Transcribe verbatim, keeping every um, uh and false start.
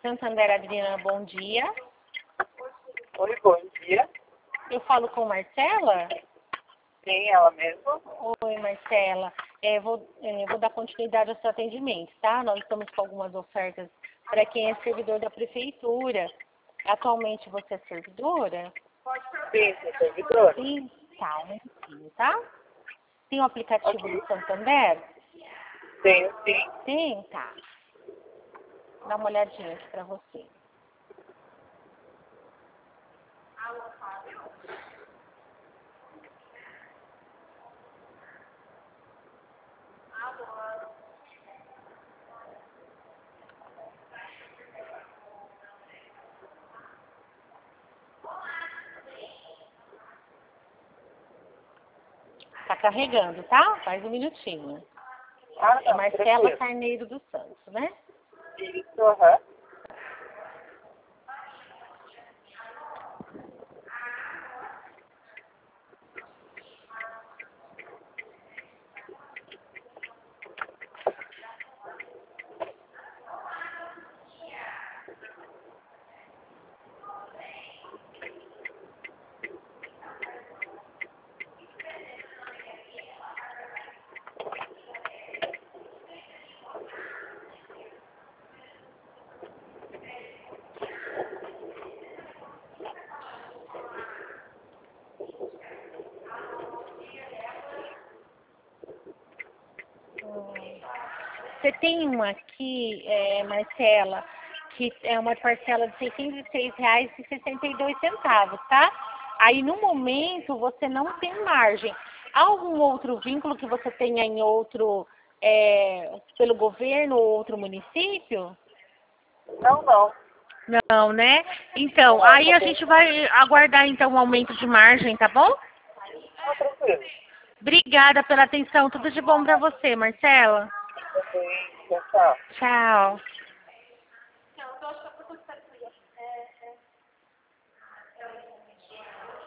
Santander Adriana, bom dia. Oi, bom dia. Eu falo com Marcela? Sim, ela mesma. Oi, Marcela. É, vou, é, vou dar continuidade ao seu atendimento, tá? Nós estamos com algumas ofertas para quem é servidor da prefeitura. Atualmente você é servidora? Sim, sou servidora. Sim, tá, um minutinho, tá? Tem o aplicativo Ok. do Santander? Tenho sim. Tem, tá. Dá uma olhadinha aqui para você. Tá carregando, tá? Faz um minutinho. Ah, É não, Marcela tranquilo. Carneiro dos Santos, né? Isso, aham. Você tem uma aqui, é, Marcela, que é uma parcela de seiscentos e seis reais e sessenta e dois centavos, tá? Aí, no momento, você não tem margem. Há algum outro vínculo que você tenha em outro, é, pelo governo ou outro município? Não, não. Não, né? Então, Não, aí só a tem. gente vai aguardar, então, um aumento de margem, tá bom? Ah, tranquilo. Obrigada pela atenção. Tudo de bom pra você, Marcela. Também, tchau, tchau. Tchau.